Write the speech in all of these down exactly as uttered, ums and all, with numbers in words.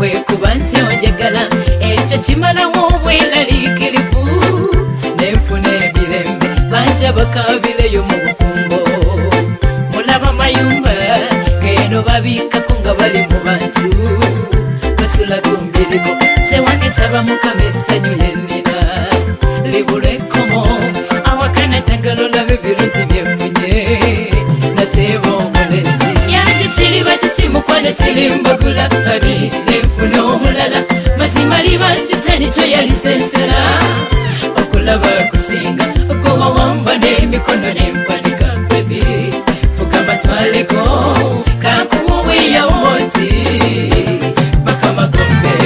kwe kuba nti onjagala ekyo kimalawo obweraliikirivu nenfuna emirembe banja bakabireyo mu bufumbo mulaba mayumba geno babiikako nga bali mu bantu basula ku mbirigo sewange saba mukama essanyu lyennina libula ekkomo awakana njagala olabe birungi byenfunye nateeba omulezi yanje kiriba kikimukwano kirimbagula ali nenfuna omulala mazima liba sitani kyo yalisensera okulaba kusinga ogoba wamba n'emikono n'empanika bebi fuga matwaleko kakuwa weyawoti bakamagombe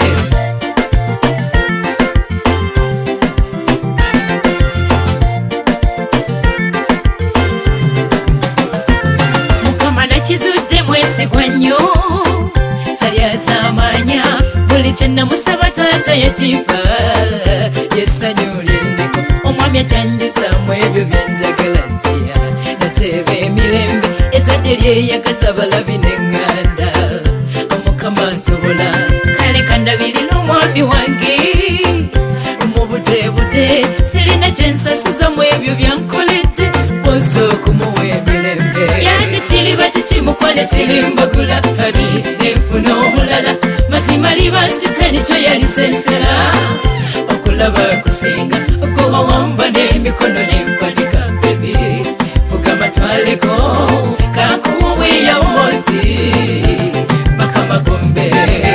mukama nakizudde mwesigwa nnyo salyasamanya buli kyenamusaba taata yakimpa yesanyu lyendeko omwami akyanjisamu ebyo byenjagala ntya nateeba emirembe ezadde lyeyagaza balabi neŋŋanda omukama nsobola kale kandabirira omwami wange mu buteebute sirina kyensasuzamu ebyo byankoledde posa okumuwa emirembe yanje kiriba kikimukwane kirimbagula ali nenfuna omulala mazima liba sitani kyo yalisensera okulaba kusinga ogoba wamba n'emikono n'empanika bebi fuga matwaleko kakuwa weyawoti bakamagombe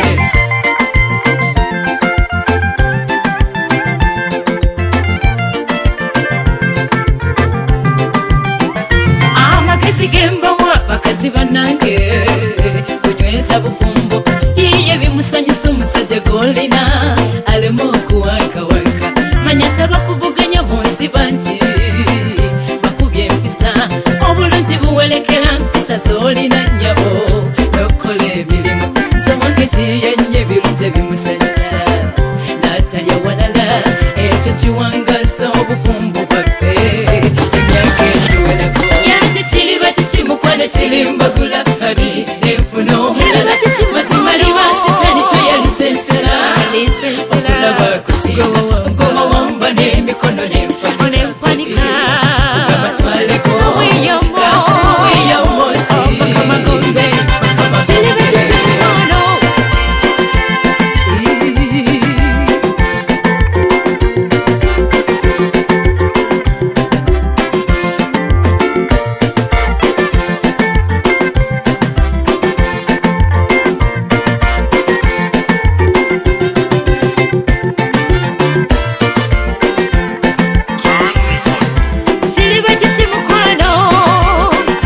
amagezi gembawa bakazi banange kunyweza bufumbo iye bimusanyisa omusajja golina alemu okuwankawaka manya tabakuvuganya munsi bangi bakubye empisa obulungi buwelekera mpisa zolina nnyabo nokola emirimu zowange giyanye ebirungi bimusanyisa natalya walala ekyo kiwangasa obufumbo bwaffe emyaka egiwerako yanje kiriba kikimukwane kirimbagula ali nenfuna omulala mazima liba sitani kyo yalisensera okulaba kusinga ngoma wamba n'emikono n'empanika fuga matwaleko weyawoti bakamagombe kiriba kikimukwane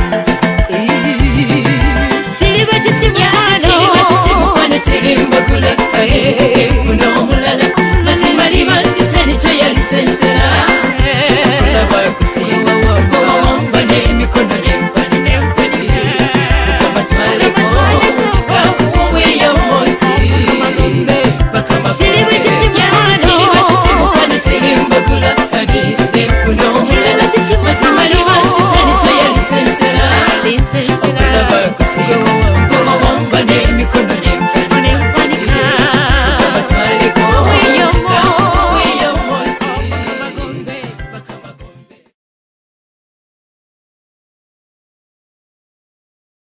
kirimbagula